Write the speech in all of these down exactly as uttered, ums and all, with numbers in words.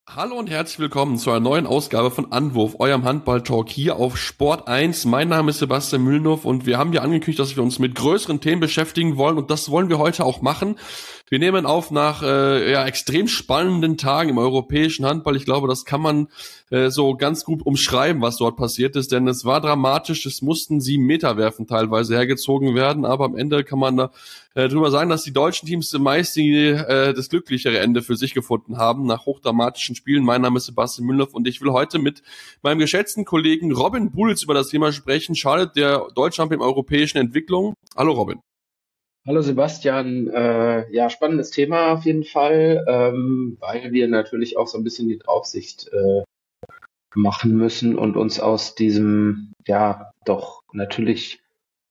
Hallo und herzlich willkommen zu einer neuen Ausgabe von Anwurf, eurem Handball-Talk hier auf Sport eins. Mein Name ist Sebastian Mühlenhoff und wir haben ja angekündigt, dass wir uns mit größeren Themen beschäftigen wollen und das wollen wir heute auch machen. Wir nehmen auf nach äh, ja, extrem spannenden Tagen im europäischen Handball. Ich glaube, das kann man äh, so ganz gut umschreiben, was dort passiert ist, denn es war dramatisch. Es mussten sieben Meter werfen teilweise hergezogen werden, aber am Ende kann man da äh, drüber sagen, dass die deutschen Teams meist die, äh, das glücklichere Ende für sich gefunden haben nach hochdramatischen Spielen. Mein Name ist Sebastian Mühlenhoff und ich will heute mit meinem geschätzten Kollegen Robin Bulz über das Thema sprechen. Charlotte, der Deutschland im europäischen Entwicklung. Hallo Robin. Hallo Sebastian, äh, ja, spannendes Thema auf jeden Fall, ähm, weil wir natürlich auch so ein bisschen die Draufsicht äh, machen müssen und uns aus diesem, ja, doch natürlich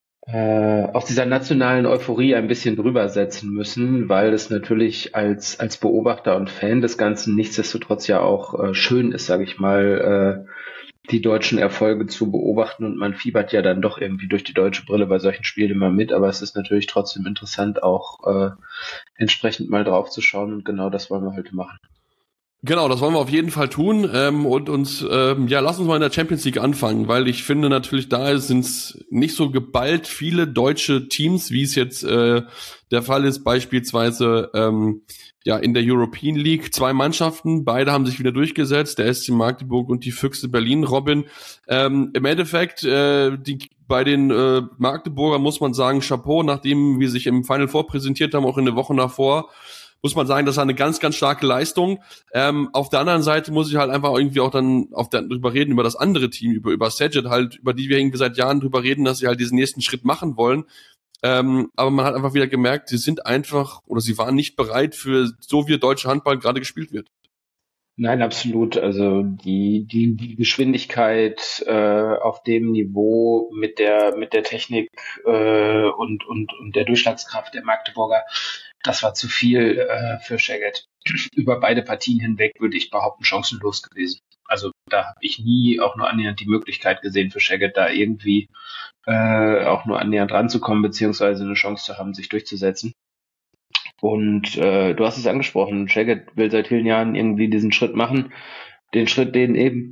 äh, aus dieser nationalen Euphorie ein bisschen drüber setzen müssen, weil es natürlich als als Beobachter und Fan des Ganzen nichtsdestotrotz ja auch äh, schön ist, sage ich mal, äh, die deutschen Erfolge zu beobachten und man fiebert ja dann doch irgendwie durch die deutsche Brille bei solchen Spielen immer mit, aber es ist natürlich trotzdem interessant, auch äh, entsprechend mal drauf zu schauen und genau das wollen wir heute machen. Genau, das wollen wir auf jeden Fall tun ähm, und uns, ähm, ja, lass uns mal in der Champions League anfangen, weil ich finde natürlich, da sind es nicht so geballt viele deutsche Teams, wie es jetzt äh, der Fall ist, beispielsweise ähm, ja in der European League. Zwei Mannschaften, beide haben sich wieder durchgesetzt, der S C Magdeburg und die Füchse Berlin. Robin, ähm, im Endeffekt, äh, die bei den äh, Magdeburger muss man sagen, Chapeau, nachdem wir sich im Final Four präsentiert haben, auch in der Woche davor, muss man sagen, das war eine ganz, ganz starke Leistung. Ähm, auf der anderen Seite muss ich halt einfach irgendwie auch dann auf der, drüber reden, über das andere Team, über, über Saget halt, über die wir irgendwie seit Jahren drüber reden, dass sie halt diesen nächsten Schritt machen wollen. Ähm, aber man hat einfach wieder gemerkt, sie sind einfach, oder sie waren nicht bereit für so wie deutsche Handball gerade gespielt wird. Nein, absolut. Also die die die Geschwindigkeit äh, auf dem Niveau mit der mit der Technik äh, und und und der Durchschlagskraft der Magdeburger, das war zu viel äh, für Saget. Über beide Partien hinweg würde ich behaupten, chancenlos gewesen. Also da habe ich nie auch nur annähernd die Möglichkeit gesehen für Saget, da irgendwie äh, auch nur annähernd ranzukommen, beziehungsweise eine Chance zu haben, sich durchzusetzen. Und äh, du hast es angesprochen, Saget will seit vielen Jahren irgendwie diesen Schritt machen, den Schritt, den eben,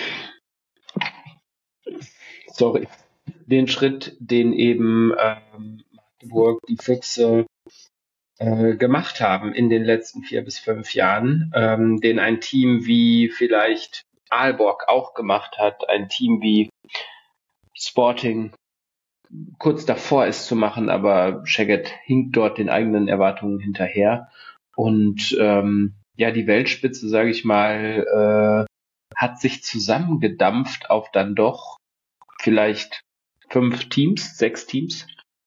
sorry, den Schritt, den eben ähm, Magdeburg, die Füchse äh, gemacht haben in den letzten vier bis fünf Jahren, ähm, den ein Team wie vielleicht Aalborg auch gemacht hat, ein Team wie Sporting kurz davor ist zu machen, aber Saget hinkt dort den eigenen Erwartungen hinterher. Und ähm, ja, die Weltspitze, sage ich mal, äh, hat sich zusammengedampft auf dann doch vielleicht fünf Teams, sechs Teams.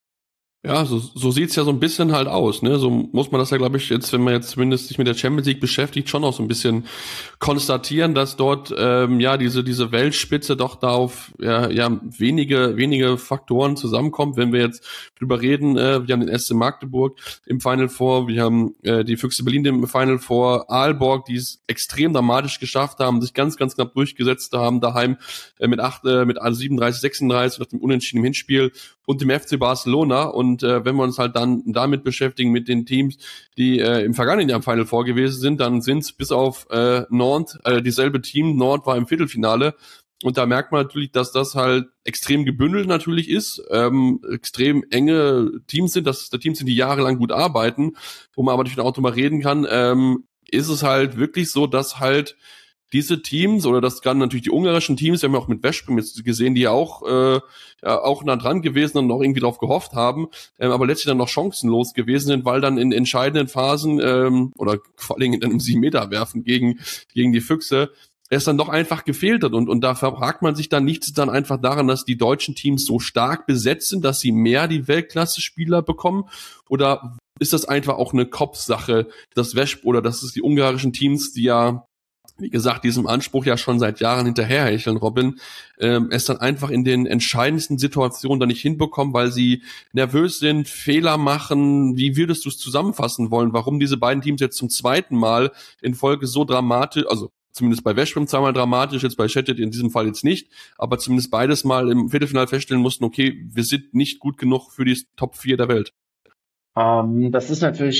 Ja, so, so sieht's ja so ein bisschen halt aus, ne? So muss man das ja, glaube ich, jetzt, wenn man jetzt zumindest sich mit der Champions League beschäftigt, schon auch so ein bisschen konstatieren, dass dort ähm, ja diese diese Weltspitze doch da auf ja, ja wenige wenige Faktoren zusammenkommt. Wenn wir jetzt drüber reden, äh, wir haben den S C Magdeburg im Final Four, wir haben äh, die Füchse Berlin im Final Four, Aalborg, die es extrem dramatisch geschafft haben, sich ganz ganz knapp durchgesetzt haben daheim äh, mit acht äh, mit siebenunddreißig sechsunddreißig nach dem Unentschieden im Hinspiel und dem F C Barcelona. Und äh, wenn wir uns halt dann damit beschäftigen mit den Teams, die äh, im vergangenen Jahr im Final Four gewesen sind, dann sind es bis auf äh, Nantes äh, dieselbe Team. Nantes war im Viertelfinale. Und da merkt man natürlich, dass das halt extrem gebündelt natürlich ist, ähm, extrem enge Teams sind, dass da Teams sind, die jahrelang gut arbeiten, wo man aber natürlich auch drüber reden kann, ähm, ist es halt wirklich so, dass halt diese Teams, oder das kann natürlich die ungarischen Teams, wir haben ja auch mit Veszprém jetzt gesehen, die ja auch, äh, ja, auch nah dran gewesen und auch irgendwie drauf gehofft haben, ähm, aber letztlich dann noch chancenlos gewesen sind, weil dann in entscheidenden Phasen, ähm, oder vor allem in einem sieben Meter werfen gegen, gegen die Füchse, es dann doch einfach gefehlt hat. Und, und da fragt man sich dann nichts dann einfach daran, dass die deutschen Teams so stark besetzt sind, dass sie mehr die Weltklasse-Spieler bekommen, oder ist das einfach auch eine Kopfsache, das Veszprém, oder das ist die ungarischen Teams, die ja, wie gesagt, diesem Anspruch ja schon seit Jahren hinterherhecheln, Robin, ähm, es dann einfach in den entscheidendsten Situationen dann nicht hinbekommen, weil sie nervös sind, Fehler machen. Wie würdest du es zusammenfassen wollen, warum diese beiden Teams jetzt zum zweiten Mal in Folge so dramatisch, also zumindest bei Veszprém zweimal dramatisch, jetzt bei Saget in diesem Fall jetzt nicht, aber zumindest beides Mal im Viertelfinale feststellen mussten, okay, wir sind nicht gut genug für die Top vier der Welt? Ähm, das ist natürlich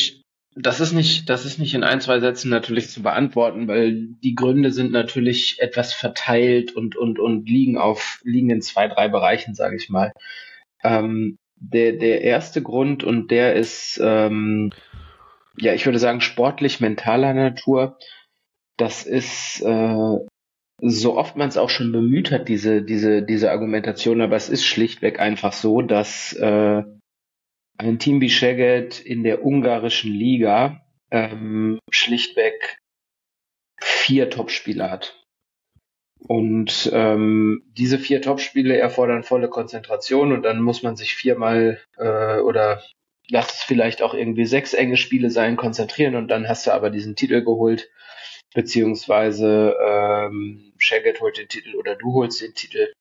Das ist nicht, das ist nicht in ein, zwei Sätzen natürlich zu beantworten, weil die Gründe sind natürlich etwas verteilt und, und, und liegen auf, liegen in zwei, drei Bereichen, sage ich mal. Ähm, der, der erste Grund, und der ist, ähm, ja, ich würde sagen, sportlich mentaler Natur. Das ist, äh, so oft man es auch schon bemüht hat, diese, diese, diese Argumentation, aber es ist schlichtweg einfach so, dass, äh, ein Team wie Szeged in der ungarischen Liga ähm, schlichtweg vier Topspieler hat. Und ähm, diese vier Topspiele erfordern volle Konzentration und dann muss man sich viermal äh, oder lass es vielleicht auch irgendwie sechs enge Spiele sein, konzentrieren und dann hast du aber diesen Titel geholt, beziehungsweise ähm, Szeged holt den Titel oder du holst den Titel.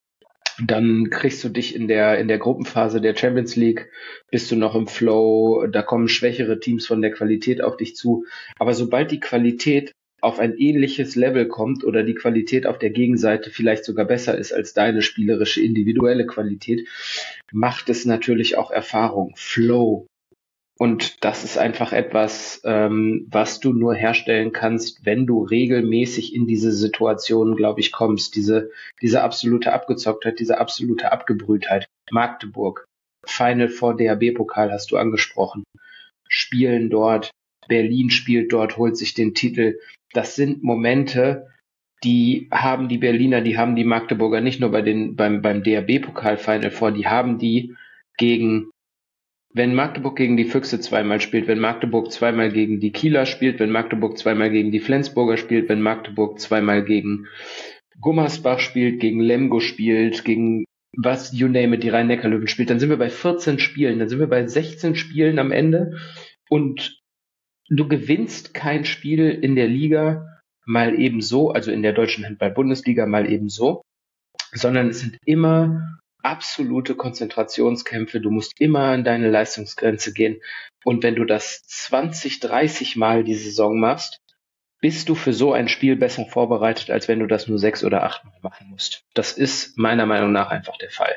Dann kriegst du dich in der in der Gruppenphase der Champions League, bist du noch im Flow, da kommen schwächere Teams von der Qualität auf dich zu. Aber sobald die Qualität auf ein ähnliches Level kommt oder die Qualität auf der Gegenseite vielleicht sogar besser ist als deine spielerische individuelle Qualität, macht es natürlich auch Erfahrung, Flow. Und das ist einfach etwas, ähm, was du nur herstellen kannst, wenn du regelmäßig in diese Situationen, glaube ich, kommst. Diese, diese absolute Abgezocktheit, diese absolute Abgebrühtheit. Magdeburg, Final Four D H B-Pokal hast du angesprochen. Spielen dort, Berlin spielt dort, holt sich den Titel. Das sind Momente, die haben die Berliner, die haben die Magdeburger nicht nur bei den, beim, beim D H B-Pokal Final Four, die haben die gegen Wenn Magdeburg gegen die Füchse zweimal spielt, wenn Magdeburg zweimal gegen die Kieler spielt, wenn Magdeburg zweimal gegen die Flensburger spielt, wenn Magdeburg zweimal gegen Gummersbach spielt, gegen Lemgo spielt, gegen was, you name it, die Rhein-Neckar-Löwen spielt, dann sind wir bei vierzehn Spielen, dann sind wir bei sechzehn Spielen am Ende und du gewinnst kein Spiel in der Liga mal eben so, also in der deutschen Handball-Bundesliga mal eben so, sondern es sind immer absolute Konzentrationskämpfe, du musst immer an deine Leistungsgrenze gehen und wenn du das zwanzig, dreißig Mal die Saison machst, bist du für so ein Spiel besser vorbereitet, als wenn du das nur sechs oder acht Mal machen musst. Das ist meiner Meinung nach einfach der Fall.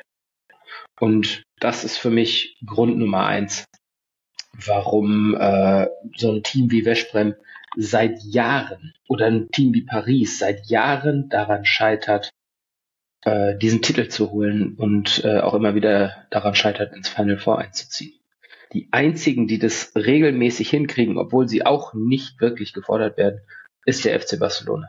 Und das ist für mich Grund Nummer eins, warum äh, so ein Team wie Veszprém seit Jahren oder ein Team wie Paris seit Jahren daran scheitert, äh, diesen Titel zu holen und äh, auch immer wieder daran scheitert, ins Final Four einzuziehen. Die einzigen, die das regelmäßig hinkriegen, obwohl sie auch nicht wirklich gefordert werden, ist der F C Barcelona.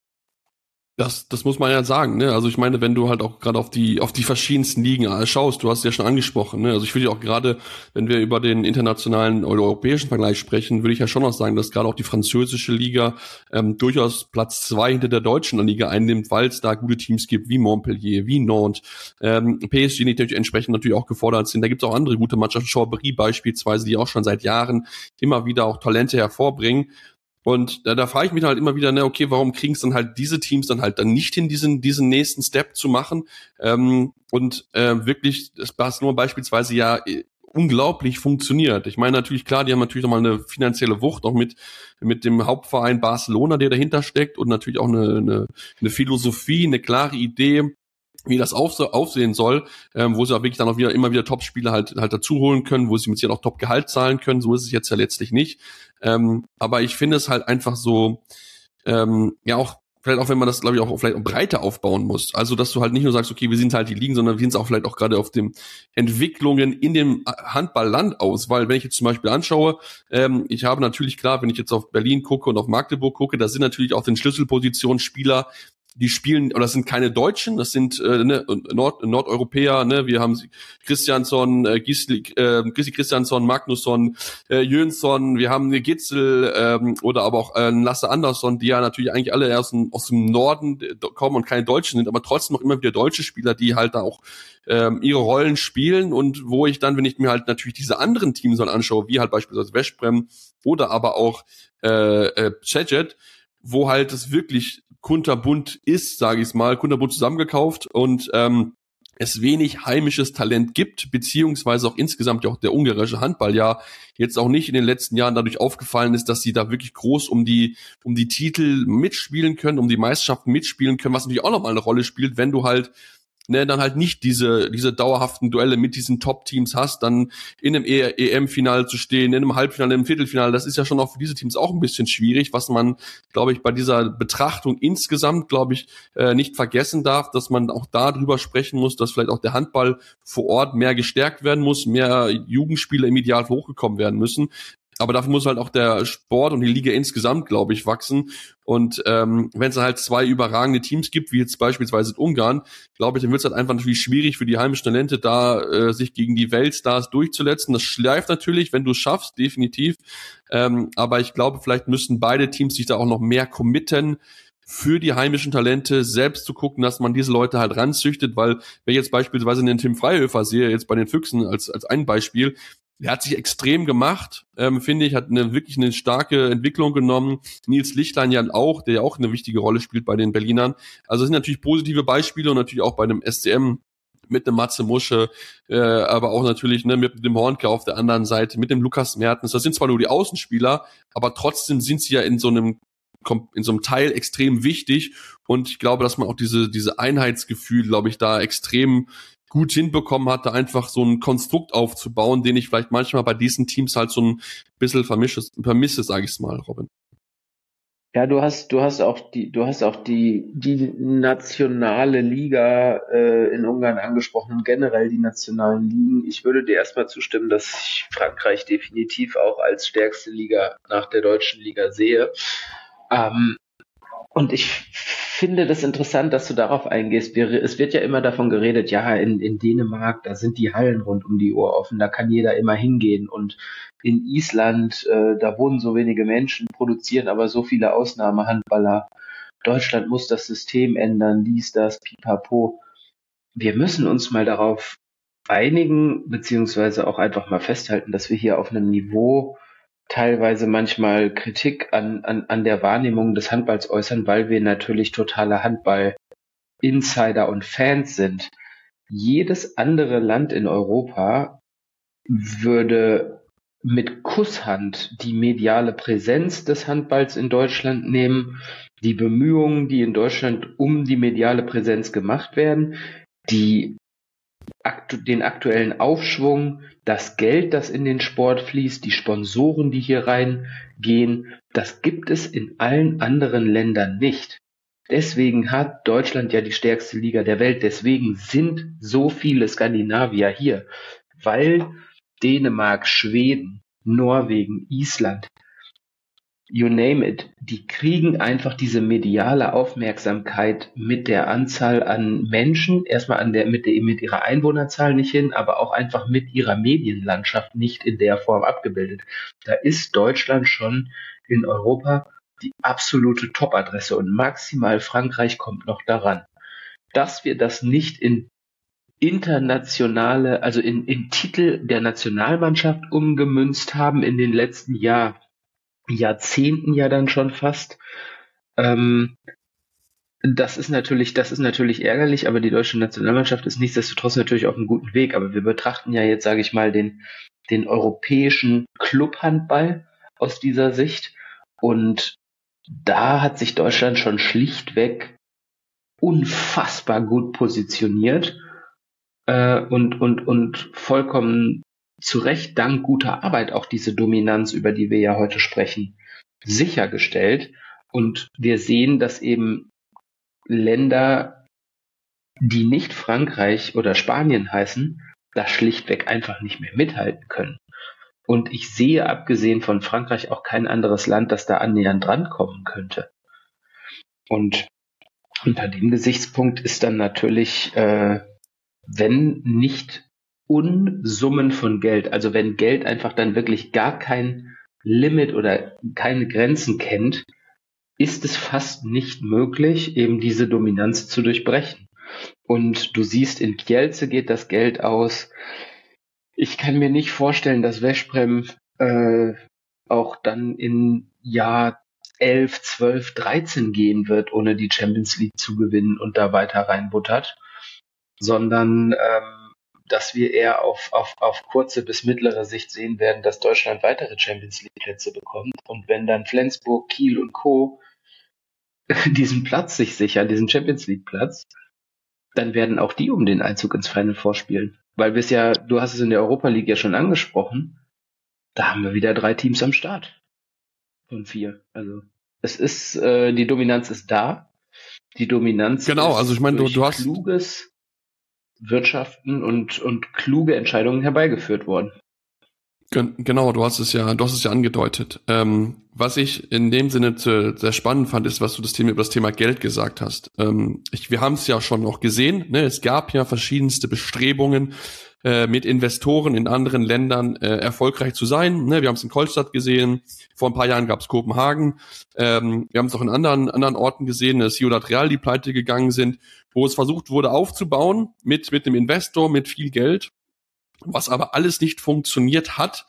Das, das muss man ja sagen, ne? Also ich meine, wenn du halt auch gerade auf die auf die verschiedensten Ligen schaust, du hast es ja schon angesprochen, ne? Also ich würde ja auch gerade, wenn wir über den internationalen oder europäischen Vergleich sprechen, würde ich ja schon auch sagen, dass gerade auch die französische Liga ähm, durchaus Platz zwei hinter der deutschen Liga einnimmt, weil es da gute Teams gibt, wie Montpellier, wie Nantes, ähm, P S G, die natürlich entsprechend natürlich auch gefordert sind. Da gibt es auch andere gute Mannschaften, Chambéry beispielsweise, die auch schon seit Jahren immer wieder auch Talente hervorbringen. Und da, da frage ich mich halt immer wieder, ne, okay, warum kriegen es dann halt diese Teams dann halt dann nicht hin, diesen diesen nächsten Step zu machen? Ähm, und äh, wirklich, das Barcelona beispielsweise ja äh, unglaublich funktioniert. Ich meine natürlich, klar, die haben natürlich nochmal eine finanzielle Wucht, auch mit mit dem Hauptverein Barcelona, der dahinter steckt und natürlich auch eine, eine, eine Philosophie, eine klare Idee, wie das auf, aufsehen soll, ähm, wo sie auch wirklich dann auch wieder immer wieder Top-Spieler halt halt dazu holen können, wo sie mit sich auch Top-Gehalt zahlen können. So ist es jetzt ja letztlich nicht. Ähm, aber ich finde es halt einfach so, ähm, ja auch, vielleicht auch, wenn man das, glaube ich, auch vielleicht auch breiter aufbauen muss. Also, dass du halt nicht nur sagst, okay, wir sind halt die Ligen, sondern wir sind auch vielleicht auch gerade auf den Entwicklungen in dem Handballland aus. Weil, wenn ich jetzt zum Beispiel anschaue, ähm, ich habe natürlich klar, wenn ich jetzt auf Berlin gucke und auf Magdeburg gucke, da sind natürlich auch den Schlüsselpositionen Spieler, die spielen, oder das sind keine Deutschen, das sind äh, ne, Nord, Nordeuropäer, ne, wir haben Christiansson, äh, Gisli, äh, Gisli Christiansson, Magnusson, äh, Jönsson, wir haben eine Gitzel ähm, oder aber auch äh, Lasse Andersson, die ja natürlich eigentlich alle aus dem, aus dem Norden kommen und keine Deutschen sind, aber trotzdem noch immer wieder deutsche Spieler, die halt da auch ähm, ihre Rollen spielen und wo ich dann, wenn ich mir halt natürlich diese anderen Teams dann anschaue, wie halt beispielsweise Veszprém oder aber auch äh, äh, Szeged, wo halt es wirklich kunterbunt ist, sage ich mal, kunterbunt zusammengekauft und ähm, es wenig heimisches Talent gibt, beziehungsweise auch insgesamt ja auch der ungarische Handball ja jetzt auch nicht in den letzten Jahren dadurch aufgefallen ist, dass sie da wirklich groß um die um die Titel mitspielen können, um die Meisterschaften mitspielen können, was natürlich auch nochmal eine Rolle spielt, wenn du halt ne, dann halt nicht diese diese dauerhaften Duelle mit diesen Top-Teams hast, dann in einem E M-Finale zu stehen, in einem Halbfinale, im Viertelfinale, das ist ja schon auch für diese Teams auch ein bisschen schwierig, was man, glaube ich, bei dieser Betrachtung insgesamt, glaube ich, äh, nicht vergessen darf, dass man auch darüber sprechen muss, dass vielleicht auch der Handball vor Ort mehr gestärkt werden muss, mehr Jugendspieler im Ideal hochgekommen werden müssen. Aber dafür muss halt auch der Sport und die Liga insgesamt, glaube ich, wachsen. Und ähm, wenn es halt zwei überragende Teams gibt, wie jetzt beispielsweise in Ungarn, glaube ich, dann wird es halt einfach natürlich schwierig für die heimischen Talente, da äh, sich gegen die Weltstars durchzusetzen. Das schleift natürlich, wenn du es schaffst, definitiv. Ähm, aber ich glaube, vielleicht müssten beide Teams sich da auch noch mehr committen, für die heimischen Talente selbst zu gucken, dass man diese Leute halt ranzüchtet, weil wenn ich jetzt beispielsweise den Tim Freihöfer sehe, jetzt bei den Füchsen als als ein Beispiel, der hat sich extrem gemacht, ähm, finde ich, hat eine wirklich eine starke Entwicklung genommen. Nils Lichtlein ja auch, der ja auch eine wichtige Rolle spielt bei den Berlinern. Also das sind natürlich positive Beispiele und natürlich auch bei dem S C M mit dem Matze Musche, äh, aber auch natürlich ne, mit dem Hornke auf der anderen Seite, mit dem Lukas Mertens. Das sind zwar nur die Außenspieler, aber trotzdem sind sie ja in so einem in so einem Teil extrem wichtig und ich glaube, dass man auch diese diese Einheitsgefühl, glaube ich, da extrem gut hinbekommen hatte, einfach so ein Konstrukt aufzubauen, den ich vielleicht manchmal bei diesen Teams halt so ein bisschen vermische, vermisse, sage ich es mal, Robin. Ja, du hast, du hast auch die, du hast auch die, die nationale Liga äh, in Ungarn angesprochen und generell die nationalen Ligen. Ich würde dir erstmal zustimmen, dass ich Frankreich definitiv auch als stärkste Liga nach der deutschen Liga sehe. Ähm, und ich finde das interessant, dass du darauf eingehst. Es wird ja immer davon geredet, ja, in, in Dänemark, da sind die Hallen rund um die Uhr offen, da kann jeder immer hingehen. Und in Island, äh, da wohnen so wenige Menschen, produzieren aber so viele Ausnahmehandballer. Deutschland muss das System ändern, dies, das, pipapo. Wir müssen uns mal darauf einigen, beziehungsweise auch einfach mal festhalten, dass wir hier auf einem Niveau teilweise manchmal Kritik an, an, an der Wahrnehmung des Handballs äußern, weil wir natürlich totale Handball-Insider und Fans sind. Jedes andere Land in Europa würde mit Kusshand die mediale Präsenz des Handballs in Deutschland nehmen, die Bemühungen, die in Deutschland um die mediale Präsenz gemacht werden, die aktu- den aktuellen Aufschwung, das Geld, das in den Sport fließt, die Sponsoren, die hier reingehen, das gibt es in allen anderen Ländern nicht. Deswegen hat Deutschland ja die stärkste Liga der Welt. Deswegen sind so viele Skandinavier hier, weil Dänemark, Schweden, Norwegen, Island, you name it, die kriegen einfach diese mediale Aufmerksamkeit mit der Anzahl an Menschen, erstmal an der, mit der, mit ihrer Einwohnerzahl nicht hin, aber auch einfach mit ihrer Medienlandschaft nicht in der Form abgebildet. Da ist Deutschland schon in Europa die absolute Top-Adresse und maximal Frankreich kommt noch daran. Dass wir das nicht in internationale, also in, in Titel der Nationalmannschaft umgemünzt haben in den letzten Jahr, Jahrzehnten ja dann schon fast. Ähm, das ist natürlich, das ist natürlich ärgerlich, aber die deutsche Nationalmannschaft ist nichtsdestotrotz natürlich auf einem guten Weg. Aber wir betrachten ja jetzt, sage ich mal, den, den europäischen Clubhandball aus dieser Sicht. Und da hat sich Deutschland schon schlichtweg unfassbar gut positioniert äh, und, und, und vollkommen zu Recht dank guter Arbeit auch diese Dominanz, über die wir ja heute sprechen, sichergestellt. Und wir sehen, dass eben Länder, die nicht Frankreich oder Spanien heißen, da schlichtweg einfach nicht mehr mithalten können. Und ich sehe, abgesehen von Frankreich, auch kein anderes Land, das da annähernd drankommen könnte. Und unter dem Gesichtspunkt ist dann natürlich, äh, wenn nicht Unsummen von Geld, also wenn Geld einfach dann wirklich gar kein Limit oder keine Grenzen kennt, ist es fast nicht möglich, eben diese Dominanz zu durchbrechen. Und du siehst, in Kielce geht das Geld aus. Ich kann mir nicht vorstellen, dass Veszprém äh, auch dann in Jahr elf, zwölf, dreizehn gehen wird, ohne die Champions League zu gewinnen und da weiter reinbuttert, sondern ähm, dass wir eher auf, auf, auf kurze bis mittlere Sicht sehen werden, dass Deutschland weitere Champions League Plätze bekommt. Und wenn dann Flensburg, Kiel und Co. diesen Platz sich sichern, diesen Champions League Platz, dann werden auch die um den Einzug ins Final Four spielen. Weil wir es ja, du hast es in der Europa League ja schon angesprochen, da haben wir wieder drei Teams am Start. Von vier. Also es ist, äh, die Dominanz ist da. Die Dominanz genau, ist also ich meine, du, durch du hast kluges Wirtschaften und, und kluge Entscheidungen herbeigeführt worden. Genau, du hast es ja, du hast es ja angedeutet. Ähm, was ich in dem Sinne zu, sehr spannend fand, ist, was du das Thema über das Thema Geld gesagt hast. Ähm, ich, wir haben es ja schon noch gesehen. Ne? Es gab ja verschiedenste Bestrebungen, äh, mit Investoren in anderen Ländern äh, erfolgreich zu sein. Ne? Wir haben es in Kolstadt gesehen. Vor ein paar Jahren gab es Kopenhagen. Ähm, wir haben es auch in anderen anderen Orten gesehen, dass Ciudad Real die pleite gegangen sind, wo es versucht wurde aufzubauen mit mit einem Investor, mit viel Geld, was aber alles nicht funktioniert hat.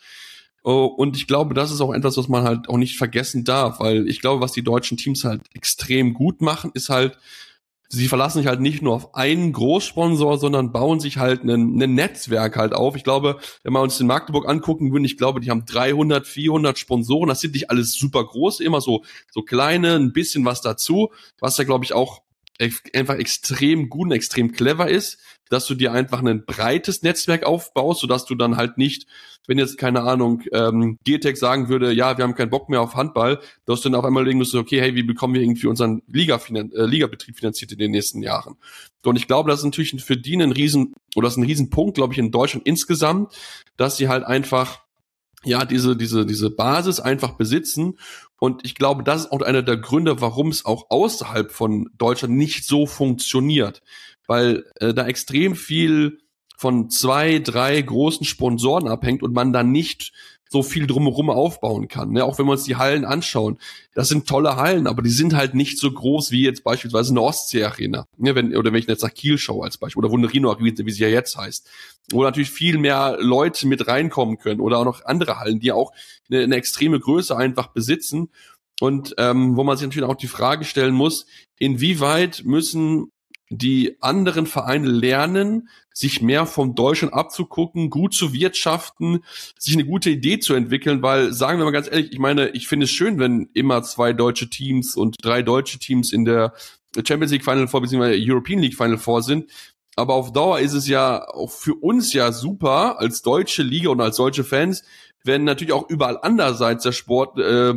Und ich glaube, das ist auch etwas, was man halt auch nicht vergessen darf, weil ich glaube, was die deutschen Teams halt extrem gut machen, ist halt, sie verlassen sich halt nicht nur auf einen Großsponsor, sondern bauen sich halt ein, ein Netzwerk halt auf. Ich glaube, wenn wir uns den Magdeburg angucken würden, ich glaube, die haben dreihundert, vierhundert Sponsoren. Das sind nicht alles super groß, immer so, so kleine, ein bisschen was dazu, was ja, glaube ich, auch einfach extrem gut und extrem clever ist, dass du dir einfach ein breites Netzwerk aufbaust, sodass du dann halt nicht, wenn jetzt, keine Ahnung, ähm, G-Tech sagen würde, ja, wir haben keinen Bock mehr auf Handball, dass du dann auf einmal denken musst, okay, hey, wie bekommen wir irgendwie unseren Liga -Finan- äh, Ligabetrieb finanziert in den nächsten Jahren? Und ich glaube, das ist natürlich für die ein riesen, oder das ist ein Riesenpunkt, glaube ich, in Deutschland insgesamt, dass sie halt einfach ja, diese, diese, diese Basis einfach besitzen. Und ich glaube, das ist auch einer der Gründe, warum es auch außerhalb von Deutschland nicht so funktioniert. Weil äh, da extrem viel von zwei, drei großen Sponsoren abhängt und man da nicht so viel drumherum aufbauen kann. Ne? Auch wenn wir uns die Hallen anschauen. Das sind tolle Hallen, aber die sind halt nicht so groß wie jetzt beispielsweise eine Ostsee-Arena. Ne? Wenn, oder wenn ich jetzt nach Kiel schaue als Beispiel. Oder Wunderino, wie sie ja jetzt heißt. Wo natürlich viel mehr Leute mit reinkommen können. Oder auch noch andere Hallen, die auch eine, eine extreme Größe einfach besitzen. Und ähm, wo man sich natürlich auch die Frage stellen muss, inwieweit müssen die anderen Vereine lernen, sich mehr vom Deutschen abzugucken, gut zu wirtschaften, sich eine gute Idee zu entwickeln, weil, sagen wir mal ganz ehrlich, ich meine, ich finde es schön, wenn immer zwei deutsche Teams und drei deutsche Teams in der Champions League Final Four bzw. European League Final Four sind, aber auf Dauer ist es ja auch für uns ja super, als deutsche Liga und als deutsche Fans, wenn natürlich auch überall andererseits der Sport äh,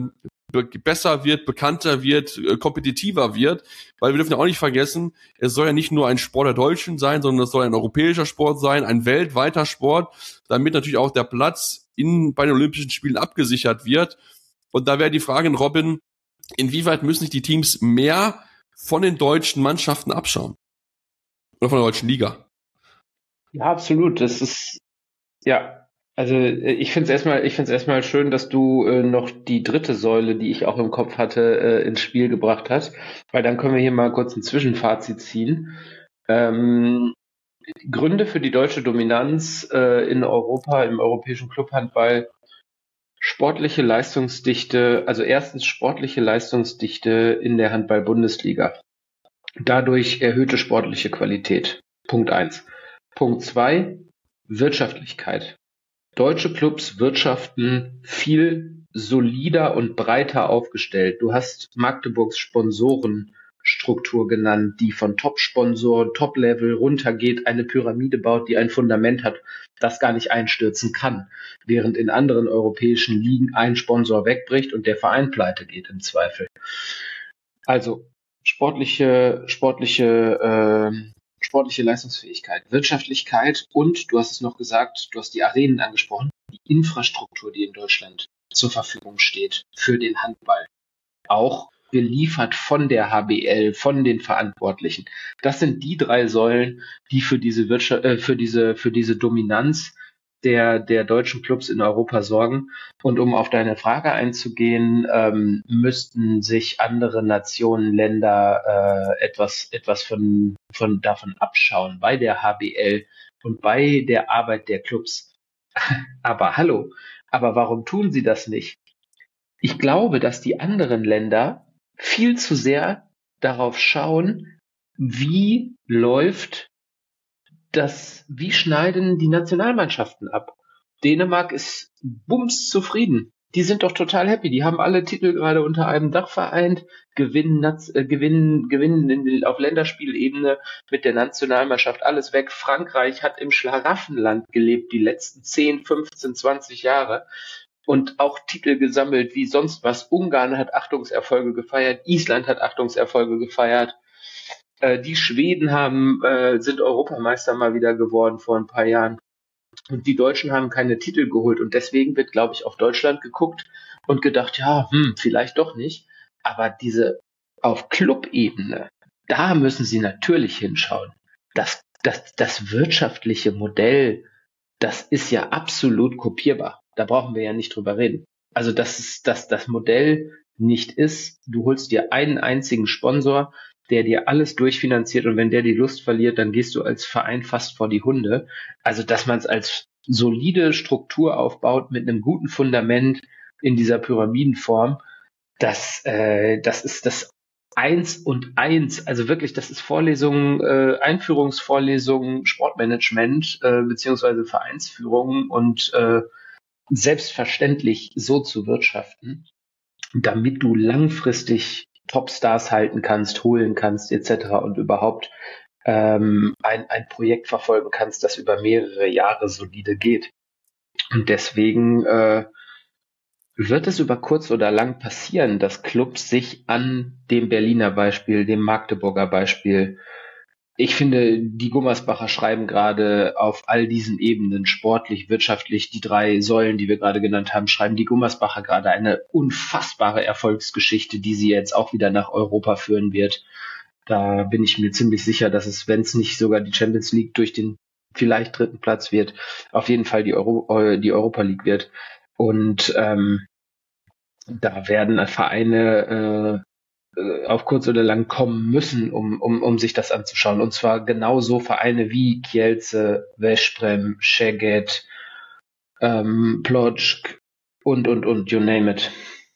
besser wird, bekannter wird, äh, kompetitiver wird, weil wir dürfen ja auch nicht vergessen, es soll ja nicht nur ein Sport der Deutschen sein, sondern es soll ein europäischer Sport sein, ein weltweiter Sport, damit natürlich auch der Platz in, bei den Olympischen Spielen abgesichert wird. Und da wäre die Frage, Robin, inwieweit müssen sich die Teams mehr von den deutschen Mannschaften abschauen? Oder von der deutschen Liga? Ja, absolut. Das ist, ja, also ich finde es erstmal, ich finde es erstmal schön, dass du äh, noch die dritte Säule, die ich auch im Kopf hatte, äh, ins Spiel gebracht hast, weil dann können wir hier mal kurz ein Zwischenfazit ziehen. Ähm, Gründe für die deutsche Dominanz äh, in Europa, im europäischen Clubhandball: sportliche Leistungsdichte, also erstens sportliche Leistungsdichte in der Handball-Bundesliga. Dadurch erhöhte sportliche Qualität. Punkt eins. Punkt zwei, Wirtschaftlichkeit. Deutsche Clubs wirtschaften viel solider und breiter aufgestellt. Du hast Magdeburgs Sponsorenstruktur genannt, die von Top-Sponsoren, Top-Level runtergeht, eine Pyramide baut, die ein Fundament hat, das gar nicht einstürzen kann, während in anderen europäischen Ligen ein Sponsor wegbricht und der Verein pleite geht im Zweifel. Also sportliche, sportliche äh, sportliche Leistungsfähigkeit, Wirtschaftlichkeit und, du hast es noch gesagt, du hast die Arenen angesprochen, die Infrastruktur, die in Deutschland zur Verfügung steht für den Handball. Auch geliefert von der H B L, von den Verantwortlichen. Das sind die drei Säulen, die für diese Wirtschaft, äh, für diese, für diese Dominanz der, der deutschen Clubs in Europa sorgen. Und um auf deine Frage einzugehen, ähm, müssten sich andere Nationen, Länder äh, etwas, etwas von, von davon abschauen bei der H B L und bei der Arbeit der Clubs. Aber hallo, aber warum tun sie das nicht? Ich glaube, dass die anderen Länder viel zu sehr darauf schauen, wie läuft das, wie schneiden die Nationalmannschaften ab? Dänemark ist bums zufrieden. Die sind doch total happy. Die haben alle Titel gerade unter einem Dach vereint, gewinnen, äh, gewinnen, gewinnen in, auf Länderspielebene mit der Nationalmannschaft alles weg. Frankreich hat im Schlaraffenland gelebt die letzten zehn, fünfzehn, zwanzig Jahre und auch Titel gesammelt wie sonst was. Ungarn hat Achtungserfolge gefeiert, Island hat Achtungserfolge gefeiert. Äh, die Schweden haben äh, sind Europameister mal wieder geworden vor ein paar Jahren. Und die Deutschen haben keine Titel geholt. Und deswegen wird, glaube ich, auf Deutschland geguckt und gedacht, ja, hm, vielleicht doch nicht. Aber diese auf Clubebene, da müssen sie natürlich hinschauen. Das, das, das wirtschaftliche Modell, das ist ja absolut kopierbar. Da brauchen wir ja nicht drüber reden. Also, dass es, dass das Modell nicht ist, du holst dir einen einzigen Sponsor, der dir alles durchfinanziert, und wenn der die Lust verliert, dann gehst du als Verein fast vor die Hunde. Also, dass man es als solide Struktur aufbaut mit einem guten Fundament in dieser Pyramidenform, das, äh, das ist das Eins und Eins. Also wirklich, das ist Vorlesungen, äh, Einführungsvorlesungen, Sportmanagement, äh, beziehungsweise Vereinsführung und äh, selbstverständlich so zu wirtschaften, damit du langfristig Topstars halten kannst, holen kannst, et cetera und überhaupt ähm, ein, ein Projekt verfolgen kannst, das über mehrere Jahre solide geht. Und deswegen äh, wird es über kurz oder lang passieren, dass Clubs sich an dem Berliner Beispiel, dem Magdeburger Beispiel, ich finde, die Gummersbacher schreiben gerade auf all diesen Ebenen, sportlich, wirtschaftlich, die drei Säulen, die wir gerade genannt haben, schreiben die Gummersbacher gerade eine unfassbare Erfolgsgeschichte, die sie jetzt auch wieder nach Europa führen wird. Da bin ich mir ziemlich sicher, dass es, wenn es nicht sogar die Champions League durch den vielleicht dritten Platz wird, auf jeden Fall die, Euro, die Europa League wird. Und ähm, da werden Vereine äh, auf kurz oder lang kommen müssen, um, um, um sich das anzuschauen. Und zwar genauso Vereine wie Kielce, Veszprem, Szeged, ähm, Plock und, und, und, you name it.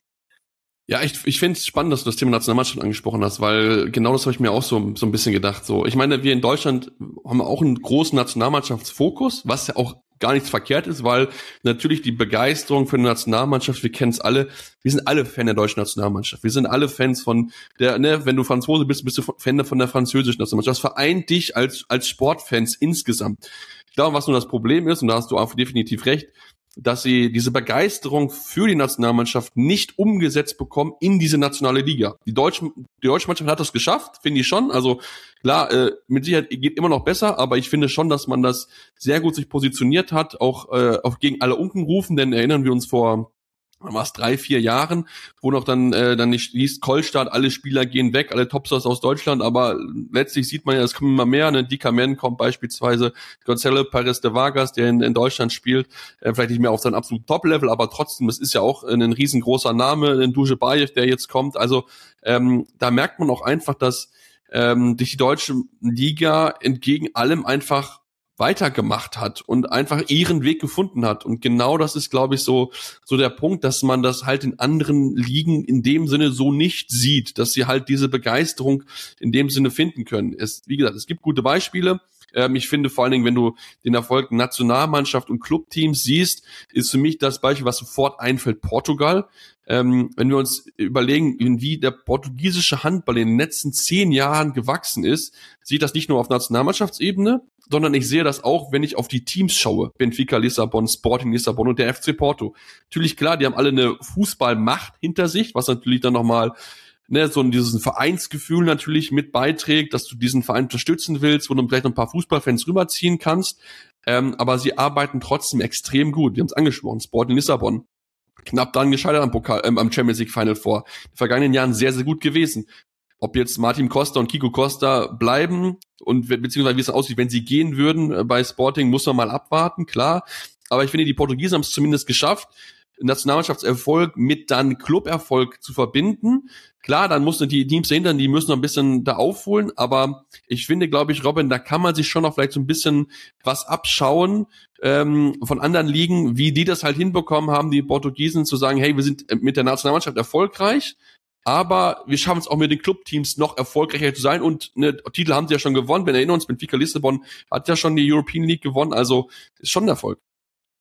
Ja, ich, ich finde es spannend, dass du das Thema Nationalmannschaft angesprochen hast, weil genau das habe ich mir auch so, so ein bisschen gedacht. So, ich meine, wir in Deutschland haben auch einen großen Nationalmannschaftsfokus, was ja auch gar nichts verkehrt ist, weil natürlich die Begeisterung für eine Nationalmannschaft, wir kennen es alle, wir sind alle Fan der deutschen Nationalmannschaft. Wir sind alle Fans von der, ne, wenn du Franzose bist, bist du Fan von der französischen Nationalmannschaft. Das vereint dich als, als Sportfans insgesamt. Ich glaube, was nur das Problem ist, und da hast du auch definitiv recht, dass sie diese Begeisterung für die Nationalmannschaft nicht umgesetzt bekommen in diese nationale Liga. Die deutsche, die deutsche Mannschaft hat das geschafft, finde ich schon. Also klar, äh, mit Sicherheit geht immer noch besser, aber ich finde schon, dass man das sehr gut sich positioniert hat, auch, äh, auch gegen alle Unkenrufen, denn erinnern wir uns vor war es drei, vier Jahren, wo noch dann äh, dann nicht hieß, Kolstadt, alle Spieler gehen weg, alle Topstars aus Deutschland, aber letztlich sieht man ja, es kommen immer mehr, ne, Dikamen kommt beispielsweise, Gonzalo Perez de Vargas, der in, in Deutschland spielt, äh, vielleicht nicht mehr auf seinem absoluten Top-Level, aber trotzdem, es ist ja auch ein riesengroßer Name, ein Dujebaev, der jetzt kommt, also ähm, da merkt man auch einfach, dass ähm, die deutsche Liga entgegen allem einfach weitergemacht hat und einfach ihren Weg gefunden hat. Und genau das ist, glaube ich, so so der Punkt, dass man das halt in anderen Ligen in dem Sinne so nicht sieht, dass sie halt diese Begeisterung in dem Sinne finden können. Es, wie gesagt, es gibt gute Beispiele. Ähm, ich finde vor allen Dingen, wenn du den Erfolg Nationalmannschaft und Clubteams siehst, ist für mich das Beispiel, was sofort einfällt, Portugal. Ähm, wenn wir uns überlegen, wie der portugiesische Handball in den letzten zehn Jahren gewachsen ist, sieht das nicht nur auf Nationalmannschaftsebene, sondern ich sehe das auch, wenn ich auf die Teams schaue. Benfica Lissabon, Sporting Lissabon und der F C Porto. Natürlich, klar, die haben alle eine Fußballmacht hinter sich, was natürlich dann nochmal ne, so dieses Vereinsgefühl natürlich mit beiträgt, dass du diesen Verein unterstützen willst, wo du vielleicht noch ein paar Fußballfans rüberziehen kannst. Ähm, aber sie arbeiten trotzdem extrem gut. Wir haben es angesprochen, Sporting Lissabon. Knapp dann gescheitert am, Pokal, ähm, am Champions League Final Four. In den vergangenen Jahren sehr, sehr gut gewesen. Ob jetzt Martin Costa und Kiko Costa bleiben und beziehungsweise wie es aussieht, wenn sie gehen würden bei Sporting, muss man mal abwarten, klar. Aber ich finde, die Portugiesen haben es zumindest geschafft, Nationalmannschaftserfolg mit dann Cluberfolg zu verbinden. Klar, dann mussten die Teams dahinter, die müssen noch ein bisschen da aufholen, aber ich finde, glaube ich, Robin, da kann man sich schon noch vielleicht so ein bisschen was abschauen ähm, von anderen Ligen, wie die das halt hinbekommen haben, die Portugiesen zu sagen, hey, wir sind mit der Nationalmannschaft erfolgreich, aber wir schaffen es auch mit den Clubteams noch erfolgreicher zu sein und eine Titel haben sie ja schon gewonnen. Wir erinnern uns, Benfica Lissabon hat ja schon die European League gewonnen, also ist schon ein Erfolg.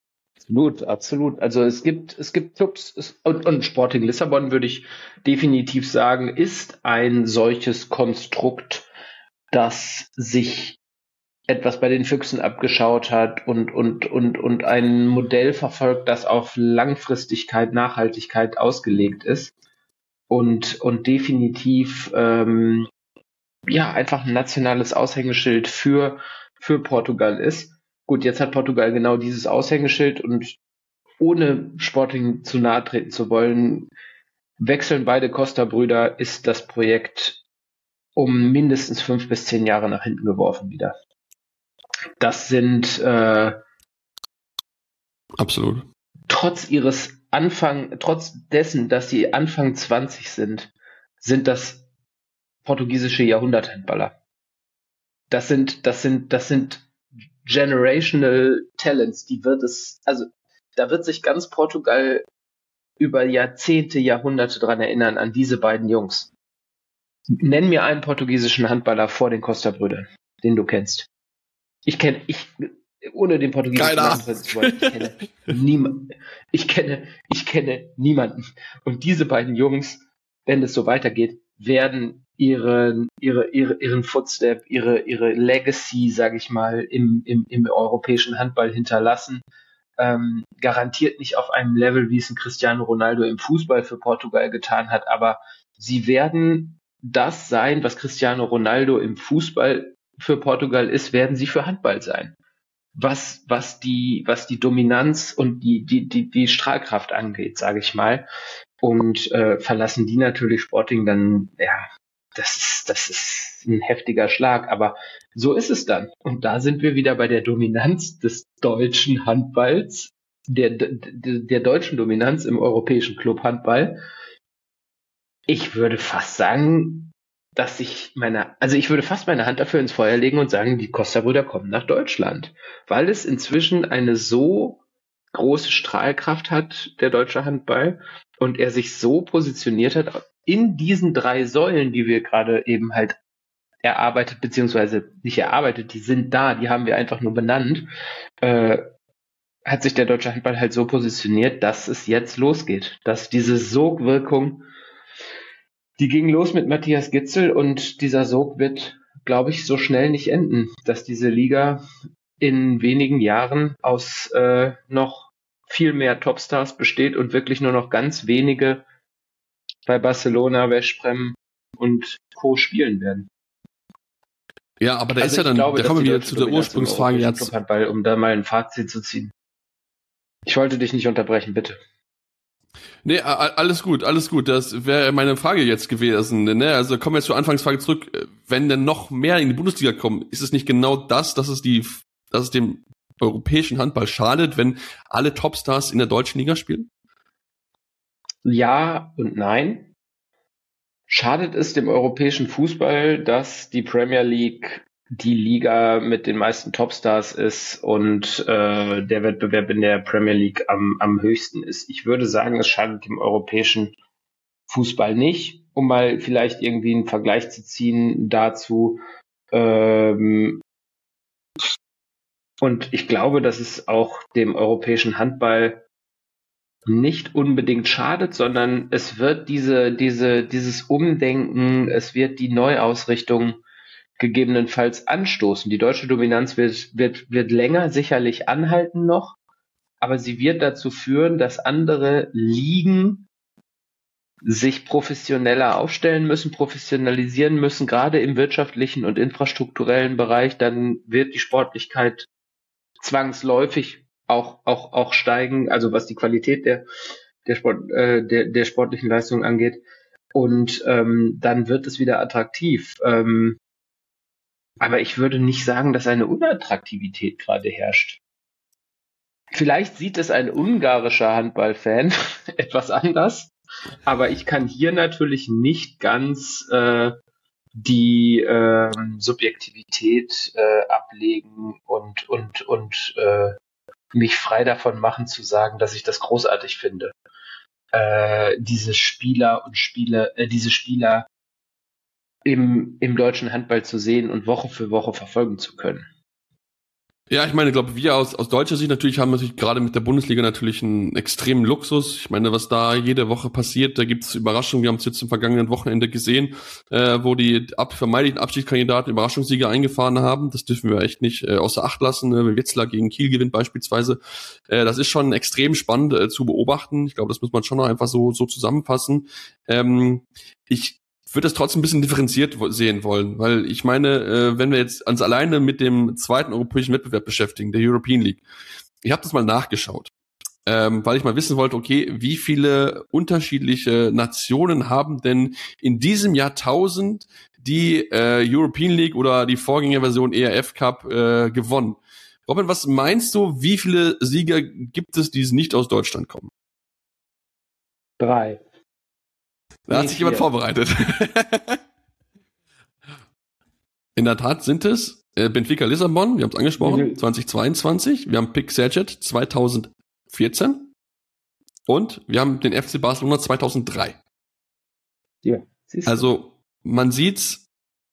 Absolut, absolut. Also es gibt, es gibt Clubs es, und, und Sporting Lissabon, würde ich definitiv sagen, ist ein solches Konstrukt, das sich etwas bei den Füchsen abgeschaut hat und, und, und, und ein Modell verfolgt, das auf Langfristigkeit, Nachhaltigkeit ausgelegt ist und, und definitiv ähm, ja einfach ein nationales Aushängeschild für, für Portugal ist. Gut, jetzt hat Portugal genau dieses Aushängeschild und ohne Sporting zu nahe treten zu wollen, wechseln beide Costa-Brüder, ist das Projekt um mindestens fünf bis zehn Jahre nach hinten geworfen wieder. Das sind äh, Absolut. trotz ihres Anfang, trotz dessen, dass sie Anfang zwanzig sind, sind das portugiesische Jahrhunderthandballer. Das sind, das sind, das sind generational Talents, die wird es, also da wird sich ganz Portugal über Jahrzehnte, Jahrhunderte dran erinnern, an diese beiden Jungs. Nenn mir einen portugiesischen Handballer vor den Costa-Brüdern, den du kennst. Ich kenne, ich, ohne den portugiesischen Handballer zu wollen, ich kenne niemanden. Ich kenne, ich kenne niemanden. Und diese beiden Jungs, wenn es so weitergeht, werden ihren, ihre, ihre, ihren Footstep, ihre, ihre Legacy, sage ich mal, im, im, im europäischen Handball hinterlassen. Ähm, garantiert nicht auf einem Level, wie es ein Cristiano Ronaldo im Fußball für Portugal getan hat, aber sie werden das sein, was Cristiano Ronaldo im Fußball für Portugal ist, werden sie für Handball sein. Was, was die, was die Dominanz und die, die, die, die Strahlkraft angeht, sage ich mal. Und äh, verlassen die natürlich Sporting, dann, ja, das ist, das ist ein heftiger Schlag, aber so ist es dann. Und da sind wir wieder bei der Dominanz des deutschen Handballs, der, der, der deutschen Dominanz im europäischen Clubhandball. Ich würde fast sagen, dass ich meine, also ich würde fast meine Hand dafür ins Feuer legen und sagen, die Costa-Brüder kommen nach Deutschland, weil es inzwischen eine so große Strahlkraft hat, der deutsche Handball, und er sich so positioniert hat in diesen drei Säulen, die wir gerade eben halt erarbeitet, beziehungsweise nicht erarbeitet, die sind da, die haben wir einfach nur benannt, äh, hat sich der deutsche Handball halt so positioniert, dass es jetzt losgeht, dass diese Sogwirkung, die ging los mit Matthias Gitzel und dieser Sog wird, glaube ich, so schnell nicht enden, dass diese Liga in wenigen Jahren aus äh, noch viel mehr Topstars besteht und wirklich nur noch ganz wenige bei Barcelona, Veszprem und Co. spielen werden. Ja, aber da Also ist ja dann, glaube, da kommen wir wieder die zu der Ursprungsfrage jetzt. Clubhandball, um da mal ein Fazit zu ziehen. Ich wollte dich nicht unterbrechen, bitte. Nee, alles gut, alles gut. Das wäre meine Frage jetzt gewesen. Ne? Also kommen wir zur Anfangsfrage zurück. Wenn denn noch mehr in die Bundesliga kommen, ist es nicht genau das, dass es die, dass es dem europäischen Handball schadet, wenn alle Topstars in der deutschen Liga spielen? Ja und nein. Schadet es dem europäischen Fußball, dass die Premier League die Liga mit den meisten Topstars ist und äh, der Wettbewerb in der Premier League am, am höchsten ist? Ich würde sagen, es schadet dem europäischen Fußball nicht, um mal vielleicht irgendwie einen Vergleich zu ziehen dazu. Ähm, und ich glaube, dass es auch dem europäischen Handball nicht unbedingt schadet, sondern es wird diese, diese, dieses Umdenken, es wird die Neuausrichtung gegebenenfalls anstoßen. Die deutsche Dominanz wird, wird, wird länger sicherlich anhalten noch, aber sie wird dazu führen, dass andere Ligen sich professioneller aufstellen müssen, professionalisieren müssen, gerade im wirtschaftlichen und infrastrukturellen Bereich. Dann wird die Sportlichkeit zwangsläufig auch, auch, auch steigen, also was die Qualität der, der, Sport, äh, der, der sportlichen Leistung angeht. Und ähm, dann wird es wieder attraktiv. Ähm, aber ich würde nicht sagen, dass eine Unattraktivität gerade herrscht. Vielleicht sieht es ein ungarischer Handballfan etwas anders, aber ich kann hier natürlich nicht ganz äh, die äh, Subjektivität äh, ablegen und und und äh, mich frei davon machen zu sagen, dass ich das großartig finde, äh, diese Spieler und Spieler, äh, diese Spieler im im deutschen Handball zu sehen und Woche für Woche verfolgen zu können. Ja, ich meine, ich glaube, wir aus, aus deutscher Sicht natürlich haben natürlich gerade mit der Bundesliga natürlich einen extremen Luxus. Ich meine, was da jede Woche passiert, da gibt's Überraschungen. Wir haben es jetzt im vergangenen Wochenende gesehen, äh, wo die ab, vermeintlichen Abstiegskandidaten Überraschungssieger eingefahren haben. Das dürfen wir echt nicht äh, außer Acht lassen. Wenn Wetzlar gegen Kiel gewinnt beispielsweise. Äh, das ist schon extrem spannend äh, zu beobachten. Ich glaube, das muss man schon noch einfach so, so zusammenfassen. Ähm, ich würde das trotzdem ein bisschen differenziert sehen wollen, weil ich meine, äh, wenn wir jetzt uns alleine mit dem zweiten europäischen Wettbewerb beschäftigen, der European League, ich habe das mal nachgeschaut, ähm, weil ich mal wissen wollte, okay, wie viele unterschiedliche Nationen haben denn in diesem Jahrtausend die äh, European League oder die Vorgängerversion E R F Cup äh, gewonnen? Robin, was meinst du, wie viele Sieger gibt es, die nicht aus Deutschland kommen? Drei. Da hat sich jemand vorbereitet. In der Tat sind es äh, Benfica Lissabon, wir haben es angesprochen, mhm. zweitausendzweiundzwanzig. Wir haben Pick Serget zweitausendvierzehn. Und wir haben den F C Barcelona zweitausenddrei. Ja, also man sieht's.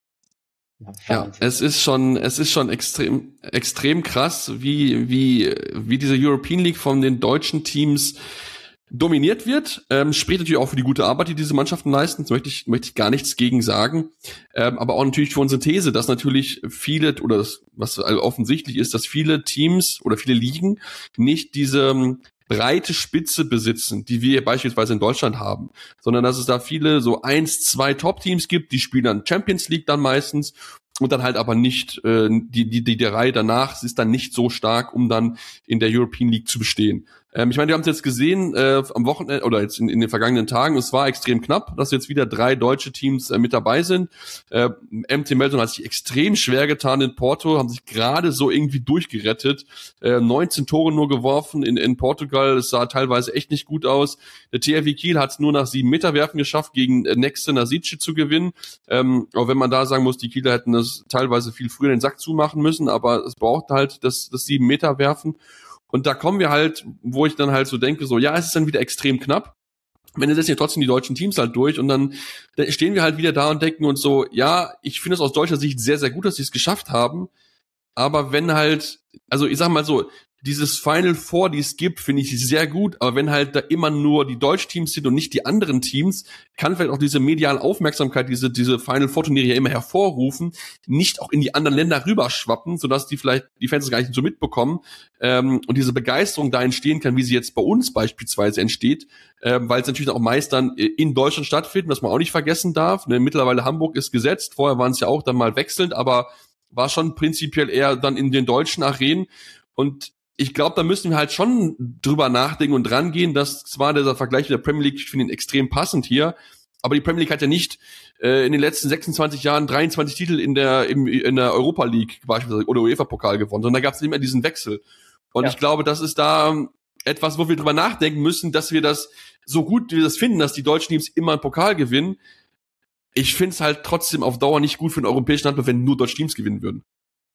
Ja, ja, es ist schon, es ist schon extrem, extrem krass, wie, wie, wie diese European League von den deutschen Teams dominiert wird, ähm, spricht natürlich auch für die gute Arbeit, die diese Mannschaften leisten. Das möchte ich, möchte ich gar nichts gegen sagen. Ähm, aber auch natürlich für unsere These, dass natürlich viele, oder das, was offensichtlich ist, dass viele Teams oder viele Ligen nicht diese ähm, breite Spitze besitzen, die wir beispielsweise in Deutschland haben, sondern dass es da viele so eins, zwei Top-Teams gibt, die spielen dann Champions League dann meistens und dann halt aber nicht, äh, die, die, die, die Reihe danach ist dann nicht so stark, um dann in der European League zu bestehen. Ähm, ich meine, wir haben es jetzt gesehen äh, am Wochenende oder jetzt in, in den vergangenen Tagen. Es war extrem knapp, dass jetzt wieder drei deutsche Teams äh, mit dabei sind. Äh, M T Melton hat sich extrem schwer getan in Porto, haben sich gerade so irgendwie durchgerettet. Äh, neunzehn Tore nur geworfen in, in Portugal. Es sah teilweise echt nicht gut aus. Der T F W Kiel hat es nur nach sieben Meter Werfen geschafft, gegen äh, Nexe Nasice zu gewinnen. Ähm, auch wenn man da sagen muss, die Kieler hätten das teilweise viel früher den Sack zumachen müssen, aber es braucht halt das, das sieben Meter Werfen. Und da kommen wir halt, wo ich dann halt so denke, so, ja, es ist dann wieder extrem knapp. Wenn setzen ja trotzdem die deutschen Teams halt durch und dann stehen wir halt wieder da und denken uns so, ja, ich finde es aus deutscher Sicht sehr, sehr gut, dass sie es geschafft haben. Aber wenn halt, also ich sag mal so, dieses Final Four, die es gibt, finde ich sehr gut, aber wenn halt da immer nur die Deutschteams sind und nicht die anderen Teams, kann vielleicht auch diese mediale Aufmerksamkeit, diese diese Final Four Turniere ja immer hervorrufen, nicht auch in die anderen Länder rüberschwappen, sodass die vielleicht die Fans das gar nicht so mitbekommen ähm, und diese Begeisterung da entstehen kann, wie sie jetzt bei uns beispielsweise entsteht, ähm, weil es natürlich auch meist dann in Deutschland stattfindet, was man auch nicht vergessen darf. Ne? Mittlerweile Hamburg ist gesetzt, vorher waren es ja auch dann mal wechselnd, aber war schon prinzipiell eher dann in den deutschen Arenen und ich glaube, da müssen wir halt schon drüber nachdenken und dran gehen, dass zwar dieser Vergleich mit der Premier League, ich finde ihn extrem passend hier, aber die Premier League hat ja nicht äh, in den letzten sechsundzwanzig Jahren dreiundzwanzig Titel in der im, in der Europa League beispielsweise oder UEFA-Pokal gewonnen, sondern da gab es immer diesen Wechsel. Und ja. Ich glaube, das ist da etwas, wo wir drüber nachdenken müssen, dass wir das, so gut wir das finden, dass die deutschen Teams immer einen Pokal gewinnen, ich finde es halt trotzdem auf Dauer nicht gut für den europäischen Handball, wenn nur deutsche Teams gewinnen würden.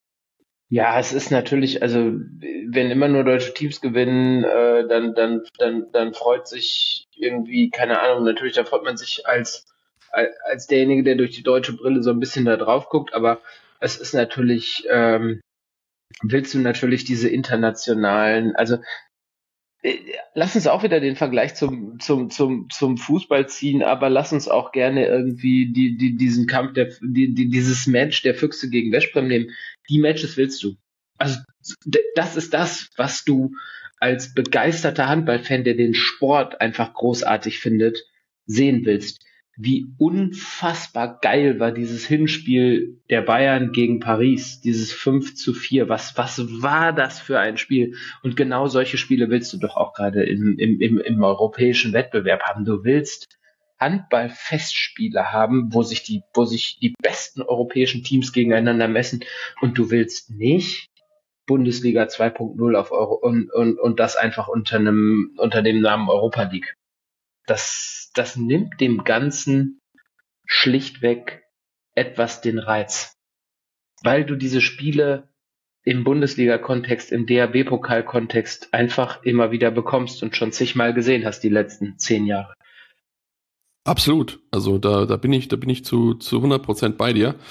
Ja, es ist natürlich, also wenn immer nur deutsche Teams gewinnen, äh, dann, dann, dann, dann freut sich irgendwie, keine Ahnung, natürlich, da freut man sich als, als derjenige, der durch die deutsche Brille so ein bisschen da drauf guckt, aber es ist natürlich, ähm, willst du natürlich diese internationalen, also äh, lass uns auch wieder den Vergleich zum, zum, zum, zum Fußball ziehen, aber lass uns auch gerne irgendwie die, die, diesen Kampf, der, die, die, dieses Match der Füchse gegen Veszprém nehmen. Die Matches willst du. Also das ist das, was du als begeisterter Handballfan, der den Sport einfach großartig findet, sehen willst. Wie unfassbar geil war dieses Hinspiel der Bayern gegen Paris, dieses fünf zu vier. Was, was war das für ein Spiel? Und genau solche Spiele willst du doch auch gerade im, im, im, im europäischen Wettbewerb haben. Du willst Handball-Festspiele haben, wo sich die, wo sich die besten europäischen Teams gegeneinander messen und du willst nicht Bundesliga zwei Punkt null auf Euro und, und, und das einfach unter einem, unter dem Namen Europa League. Das, das nimmt dem Ganzen schlichtweg etwas den Reiz. Weil du diese Spiele im Bundesliga-Kontext, im D H B-Pokal-Kontext einfach immer wieder bekommst und schon zigmal gesehen hast die letzten zehn Jahre. Absolut. Also da, da bin ich, da bin ich zu, zu hundert Prozent bei dir.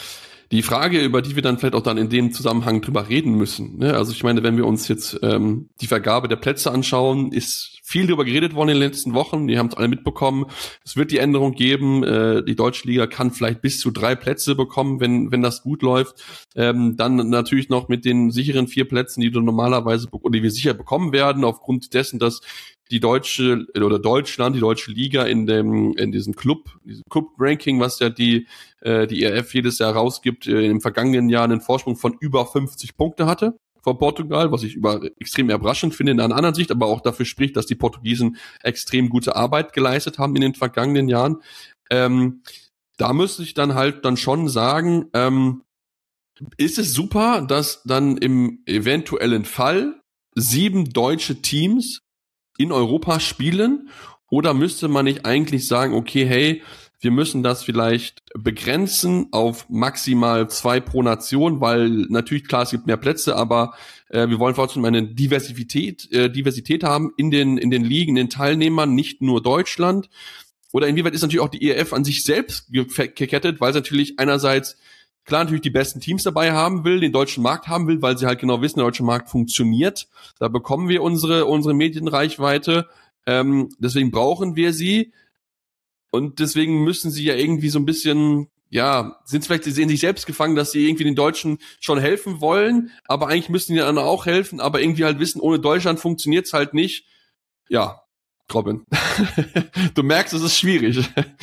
Die Frage, über die wir dann vielleicht auch dann in dem Zusammenhang drüber reden müssen, ne? Also ich meine, wenn wir uns jetzt ähm, die Vergabe der Plätze anschauen, ist viel drüber geredet worden in den letzten Wochen. Die haben es alle mitbekommen. Es wird die Änderung geben. Äh, die Deutsche Liga kann vielleicht bis zu drei Plätze bekommen, wenn wenn das gut läuft. Ähm, dann natürlich noch mit den sicheren vier Plätzen, die du normalerweise oder die wir sicher bekommen werden, aufgrund dessen, dass die deutsche oder Deutschland, die deutsche Liga in dem in diesem Club, diesem Club-Ranking, was ja die äh, die E R F jedes Jahr rausgibt, äh, im vergangenen Jahr einen Vorsprung von über fünfzig Punkte hatte vor Portugal, was ich über extrem überraschend finde in einer anderen Sicht, aber auch dafür spricht, dass die Portugiesen extrem gute Arbeit geleistet haben in den vergangenen Jahren. Ähm, da müsste ich dann halt dann schon sagen, ähm, ist es super, dass dann im eventuellen Fall sieben deutsche Teams in Europa spielen, oder müsste man nicht eigentlich sagen, okay, hey, wir müssen das vielleicht begrenzen auf maximal zwei pro Nation, weil natürlich, klar, es gibt mehr Plätze, aber äh, wir wollen trotzdem eine Diversität, äh, Diversität haben in den, in den Ligen, in den Teilnehmern, nicht nur Deutschland. Oder inwieweit ist natürlich auch die E R F an sich selbst gekettet, weil sie natürlich einerseits klar natürlich die besten Teams dabei haben will, den deutschen Markt haben will, weil sie halt genau wissen, der deutsche Markt funktioniert. Da bekommen wir unsere unsere Medienreichweite. Ähm, deswegen brauchen wir sie. Und deswegen müssen sie ja irgendwie so ein bisschen, ja, sind vielleicht, sie sehen sich selbst gefangen, dass sie irgendwie den Deutschen schon helfen wollen, aber eigentlich müssen die dann auch helfen, aber irgendwie halt wissen, ohne Deutschland funktioniert's halt nicht. Ja, Robin, du merkst, es ist schwierig.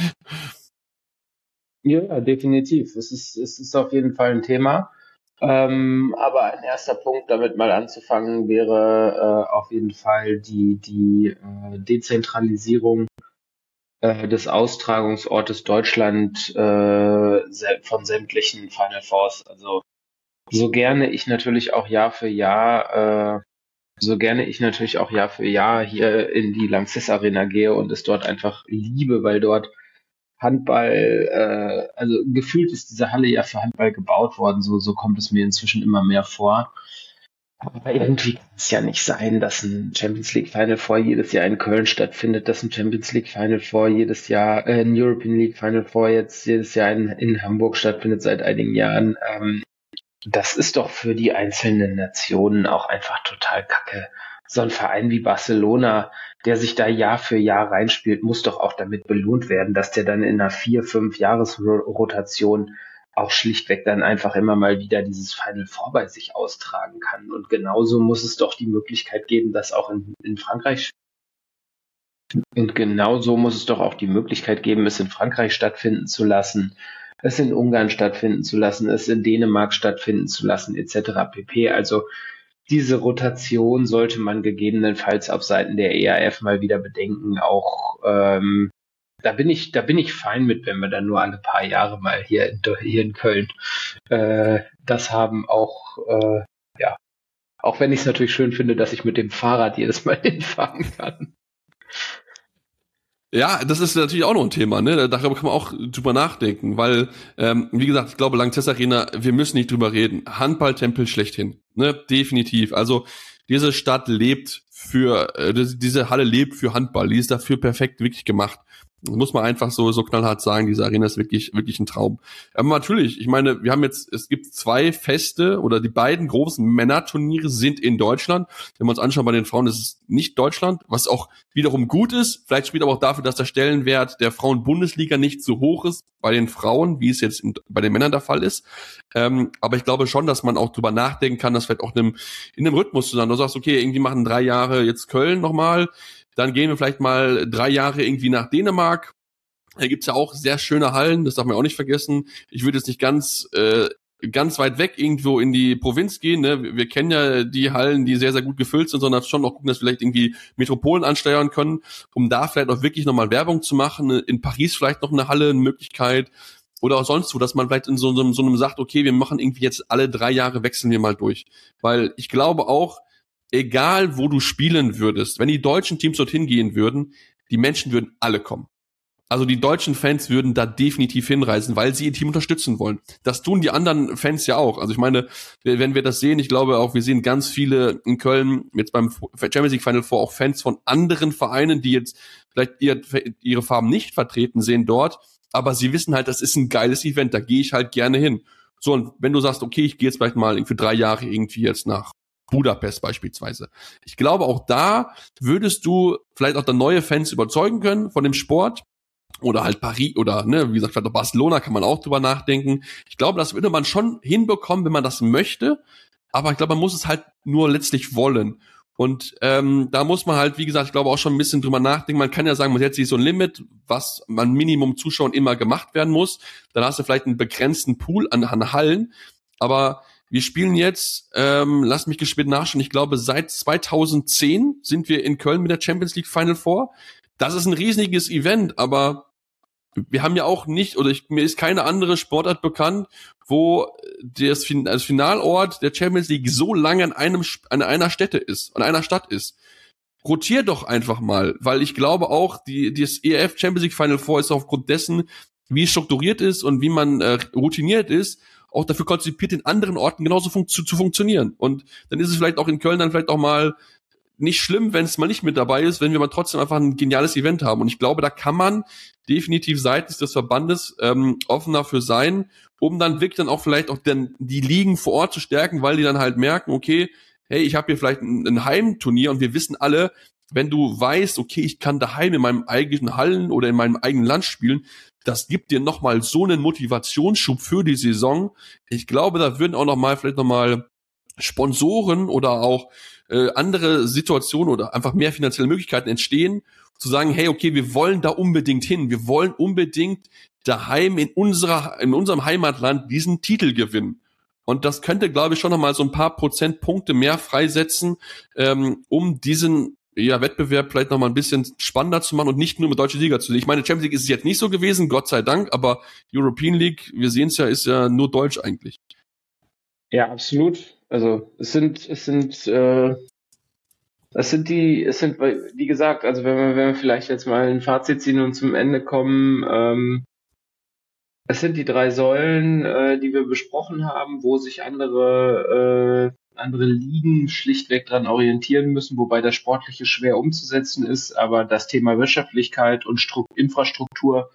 Ja, definitiv. Es ist, es ist auf jeden Fall ein Thema. Ähm, aber ein erster Punkt, damit mal anzufangen, wäre äh, auf jeden Fall die, die äh, Dezentralisierung äh, des Austragungsortes Deutschland äh, se- von sämtlichen Final Fours. Also so gerne ich natürlich auch Jahr für Jahr, äh, so gerne ich natürlich auch Jahr für Jahr hier in die Lanxess Arena gehe und es dort einfach liebe, weil dort Handball, äh, also gefühlt ist diese Halle ja für Handball gebaut worden, so, so kommt es mir inzwischen immer mehr vor. Aber irgendwie kann es ja nicht sein, dass ein Champions League Final Four jedes Jahr in Köln stattfindet, dass ein Champions League Final Four jedes Jahr, äh, ein European League Final Four jetzt jedes Jahr in, in Hamburg stattfindet seit einigen Jahren. Ähm, das ist doch für die einzelnen Nationen auch einfach total kacke. So ein Verein wie Barcelona, der sich da Jahr für Jahr reinspielt, muss doch auch damit belohnt werden, dass der dann in einer vier-, fünf Jahresrotation auch schlichtweg dann einfach immer mal wieder dieses Final Four bei sich austragen kann. Und genauso muss es doch die Möglichkeit geben, dass auch in, in Frankreich und genauso muss es doch auch die Möglichkeit geben, es in Frankreich stattfinden zu lassen, es in Ungarn stattfinden zu lassen, es in Dänemark stattfinden zu lassen, et cetera pp. Also diese Rotation sollte man gegebenenfalls auf Seiten der E R F mal wieder bedenken. Auch ähm, da bin ich, da bin ich fein mit, wenn wir dann nur alle paar Jahre mal hier in, hier in Köln äh, das haben. Auch äh, ja, auch wenn ich es natürlich schön finde, dass ich mit dem Fahrrad jedes Mal hinfahren kann. Ja, das ist natürlich auch noch ein Thema, ne? Darüber kann man auch drüber nachdenken, weil, ähm, wie gesagt, ich glaube, Lanxess Arena, wir müssen nicht drüber reden. Handballtempel schlechthin, ne? Definitiv. Also diese Stadt lebt für, äh, diese Halle lebt für Handball. Die ist dafür perfekt wirklich gemacht. Muss man einfach so so knallhart sagen, diese Arena ist wirklich wirklich ein Traum. Aber natürlich, ich meine, wir haben jetzt, es gibt zwei Feste oder die beiden großen Männerturniere sind in Deutschland. Wenn wir uns anschauen, bei den Frauen ist es nicht Deutschland, was auch wiederum gut ist. Vielleicht spielt aber auch dafür, dass der Stellenwert der Frauen-Bundesliga nicht so hoch ist bei den Frauen, wie es jetzt in, bei den Männern der Fall ist. Ähm, aber ich glaube schon, dass man auch drüber nachdenken kann, dass vielleicht auch in einem, in einem Rhythmus zusammen, du sagst, okay, irgendwie machen drei Jahre jetzt Köln nochmal, dann gehen wir vielleicht mal drei Jahre irgendwie nach Dänemark. Da gibt's ja auch sehr schöne Hallen, das darf man auch nicht vergessen. Ich würde jetzt nicht ganz äh, ganz weit weg irgendwo in die Provinz gehen. Ne? Wir, wir kennen ja die Hallen, die sehr, sehr gut gefüllt sind, sondern schon noch gucken, dass wir vielleicht irgendwie Metropolen ansteuern können, um da vielleicht auch wirklich nochmal Werbung zu machen. In Paris vielleicht noch eine Halle, eine Möglichkeit. Oder auch sonst so, dass man vielleicht in so einem, so einem sagt, okay, wir machen irgendwie jetzt alle drei Jahre, wechseln wir mal durch. Weil ich glaube auch, egal wo du spielen würdest, wenn die deutschen Teams dorthin gehen würden, die Menschen würden alle kommen. Also die deutschen Fans würden da definitiv hinreisen, weil sie ihr Team unterstützen wollen. Das tun die anderen Fans ja auch. Also ich meine, wenn wir das sehen, ich glaube auch, wir sehen ganz viele in Köln, jetzt beim Champions League Final Four, auch Fans von anderen Vereinen, die jetzt vielleicht ihr, ihre Farben nicht vertreten sehen dort, aber sie wissen halt, das ist ein geiles Event, da gehe ich halt gerne hin. So, und wenn du sagst, okay, ich gehe jetzt vielleicht mal für drei Jahre irgendwie jetzt nach Budapest beispielsweise. Ich glaube, auch da würdest du vielleicht auch dann neue Fans überzeugen können von dem Sport. Oder halt Paris oder, ne, wie gesagt, vielleicht auch Barcelona kann man auch drüber nachdenken. Ich glaube, das würde man schon hinbekommen, wenn man das möchte. Aber ich glaube, man muss es halt nur letztlich wollen. Und ähm, da muss man halt, wie gesagt, ich glaube auch schon ein bisschen drüber nachdenken. Man kann ja sagen, man setzt sich so ein Limit, was man Minimum Zuschauern immer gemacht werden muss. Dann hast du vielleicht einen begrenzten Pool an, an Hallen. Aber wir spielen jetzt, ähm, lass mich gespielt nachschauen, ich glaube, seit zweitausendzehn sind wir in Köln mit der Champions League Final Four. Das ist ein riesiges Event, aber wir haben ja auch nicht, oder ich, mir ist keine andere Sportart bekannt, wo das, das Finalort der Champions League so lange an einem an einer Stätte ist, an einer Stadt ist. Rotier doch einfach mal, weil ich glaube auch, die das E F Champions League Final Four ist aufgrund dessen, wie es strukturiert ist und wie man äh, routiniert ist, auch dafür konzipiert, in anderen Orten genauso fun- zu, zu funktionieren. Und dann ist es vielleicht auch in Köln dann vielleicht auch mal nicht schlimm, wenn es mal nicht mit dabei ist, wenn wir mal trotzdem einfach ein geniales Event haben. Und ich glaube, da kann man definitiv seitens des Verbandes ähm, offener für sein, um dann wirklich dann auch vielleicht auch dann die Ligen vor Ort zu stärken, weil die dann halt merken, okay, hey, ich habe hier vielleicht ein, ein Heimturnier und wir wissen alle, wenn du weißt, okay, ich kann daheim in meinem eigenen Hallen oder in meinem eigenen Land spielen, das gibt dir nochmal so einen Motivationsschub für die Saison. Ich glaube, da würden auch nochmal vielleicht nochmal Sponsoren oder auch äh, andere Situationen oder einfach mehr finanzielle Möglichkeiten entstehen, zu sagen, hey, okay, wir wollen da unbedingt hin. Wir wollen unbedingt daheim in unserer, in unserem Heimatland diesen Titel gewinnen. Und das könnte, glaube ich, schon nochmal so ein paar Prozentpunkte mehr freisetzen, ähm, um diesen ja, Wettbewerb vielleicht nochmal ein bisschen spannender zu machen und nicht nur mit deutsche Liga zu sehen. Ich meine, Champions League ist es jetzt nicht so gewesen, Gott sei Dank, aber European League, wir sehen es ja, ist ja nur deutsch eigentlich. Ja, absolut. Also es sind, es sind, äh, es sind die, es sind, wie gesagt, also wenn wir, wenn wir vielleicht jetzt mal ein Fazit ziehen und zum Ende kommen, ähm, es sind die drei Säulen, äh, die wir besprochen haben, wo sich andere, äh, andere Ligen schlichtweg dran orientieren müssen, wobei das Sportliche schwer umzusetzen ist, aber das Thema Wirtschaftlichkeit und Stru- Infrastruktur,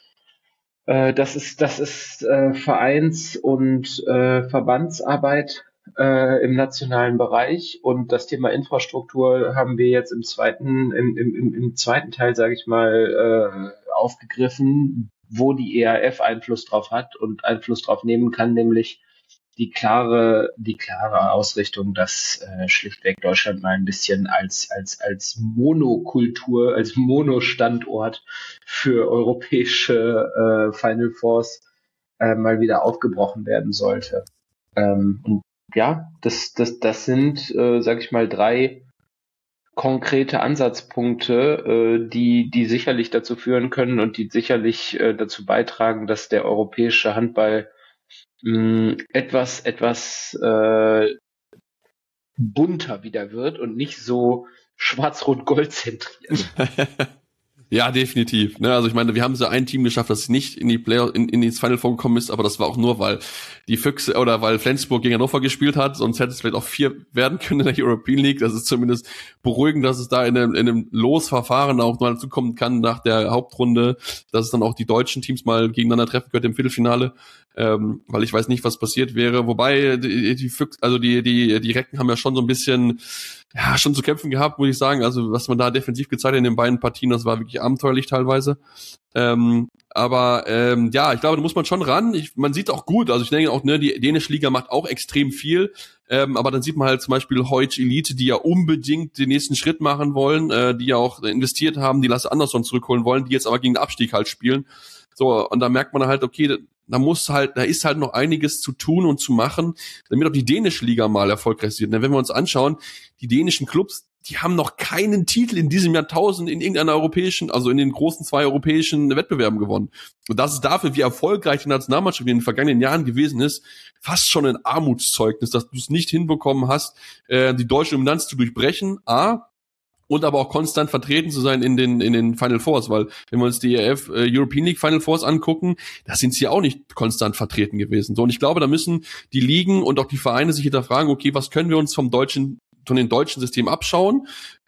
äh, das ist, das ist äh, Vereins- und äh, Verbandsarbeit äh, im nationalen Bereich, und das Thema Infrastruktur haben wir jetzt im zweiten, im, im, im zweiten Teil, sage ich mal, äh, aufgegriffen, wo die E R F Einfluss drauf hat und Einfluss drauf nehmen kann, nämlich die klare, die klare Ausrichtung, dass äh, schlichtweg Deutschland mal ein bisschen als als als Monokultur, als Monostandort für europäische äh, Final Fours äh, mal wieder aufgebrochen werden sollte. Ähm, und ja, das das das sind, äh, sag ich mal, drei konkrete Ansatzpunkte, äh, die die sicherlich dazu führen können und die sicherlich äh, dazu beitragen, dass der europäische Handball mh, etwas etwas äh, bunter wieder wird und nicht so schwarz-rot-gold zentriert. Ja, definitiv. Ne, also ich meine, wir haben so ein Team geschafft, das nicht in die Playoff, in, in ins Final vorgekommen ist, aber das war auch nur, weil die Füchse oder weil Flensburg gegen Hannover gespielt hat, sonst hätte es vielleicht auch vier werden können in der European League. Das ist zumindest beruhigend, dass es da in einem, in einem Losverfahren auch mal zukommen kann nach der Hauptrunde, dass es dann auch die deutschen Teams mal gegeneinander treffen könnte im Viertelfinale, ähm, weil ich weiß nicht, was passiert wäre. Wobei die, die Füchse, also die die die Recken haben ja schon so ein bisschen ja, schon zu kämpfen gehabt, muss ich sagen. Also, was man da defensiv gezeigt hat in den beiden Partien, das war wirklich abenteuerlich teilweise. Ähm, aber ähm, ja, ich glaube, da muss man schon ran. Ich, man sieht auch gut, also ich denke auch, ne, die dänische Liga macht auch extrem viel. Ähm, aber dann sieht man halt zum Beispiel Deutsche Elite, die ja unbedingt den nächsten Schritt machen wollen, äh, die ja auch investiert haben, die Lasse Andersson zurückholen wollen, die jetzt aber gegen den Abstieg halt spielen. So, und da merkt man halt, okay, da muss halt, da ist halt noch einiges zu tun und zu machen, damit auch die dänische Liga mal erfolgreich wird. Denn wenn wir uns anschauen, die dänischen Clubs, die haben noch keinen Titel in diesem Jahrtausend in irgendeiner europäischen, also in den großen zwei europäischen Wettbewerben gewonnen. Und das ist dafür, wie erfolgreich die Nationalmannschaft in den vergangenen Jahren gewesen ist, fast schon ein Armutszeugnis, dass du es nicht hinbekommen hast, äh, die deutsche Dominanz zu durchbrechen, A, und aber auch konstant vertreten zu sein in den in den Final Fours, weil wenn wir uns die E R F äh, European League Final Fours angucken, da sind sie auch nicht konstant vertreten gewesen. So, und ich glaube, da müssen die Ligen und auch die Vereine sich hinterfragen, okay, was können wir uns vom deutschen von dem deutschen System abschauen,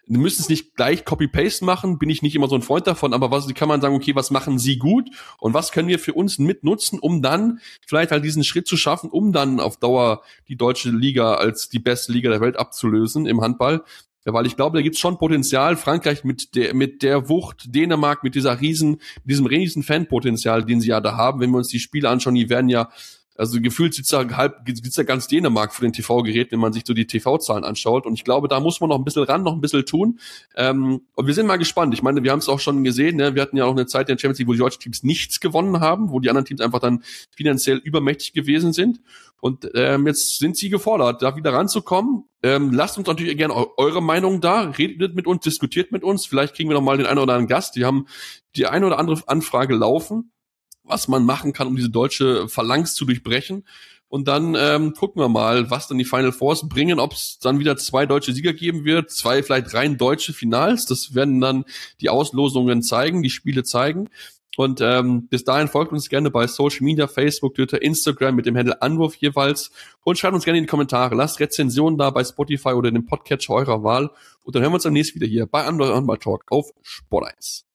Wir müssen es nicht gleich Copy-Paste machen, bin ich nicht immer so ein Freund davon, aber was kann man sagen, okay, was machen sie gut und was können wir für uns mitnutzen, um dann vielleicht halt diesen Schritt zu schaffen, um dann auf Dauer die deutsche Liga als die beste Liga der Welt abzulösen im Handball. Ja, weil ich glaube, da gibt's schon Potenzial. Frankreich mit der mit der Wucht, Dänemark mit dieser riesen, mit diesem riesen Fanpotenzial, den sie ja da haben. Wenn wir uns die Spiele anschauen, die werden ja, also gefühlt sitzt da halb, sitzt da ganz Dänemark vor den T V-Geräten, wenn man sich so die T V-Zahlen anschaut. Und ich glaube, da muss man noch ein bisschen ran, noch ein bisschen tun. Ähm, und wir sind mal gespannt. Ich meine, wir haben es auch schon gesehen, ne? Wir hatten ja auch eine Zeit in der Champions League, wo die deutschen Teams nichts gewonnen haben, wo die anderen Teams einfach dann finanziell übermächtig gewesen sind. Und ähm, jetzt sind sie gefordert, da wieder ranzukommen. Ähm, lasst uns natürlich gerne eu- eure Meinung da, redet mit uns, diskutiert mit uns. Vielleicht kriegen wir noch mal den einen oder anderen Gast. Wir haben die eine oder andere Anfrage laufen, was man machen kann, um diese deutsche Phalanx zu durchbrechen. Und dann ähm, gucken wir mal, was dann die Final Fours bringen, ob es dann wieder zwei deutsche Sieger geben wird, zwei vielleicht rein deutsche Finals. Das werden dann die Auslosungen zeigen, die Spiele zeigen. Und ähm, bis dahin folgt uns gerne bei Social Media, Facebook, Twitter, Instagram mit dem Handle Anwurf jeweils und schreibt uns gerne in die Kommentare. Lasst Rezensionen da bei Spotify oder dem Podcatcher eurer Wahl. Und dann hören wir uns am nächsten wieder hier bei Anwurf Handball Talk auf Sport eins.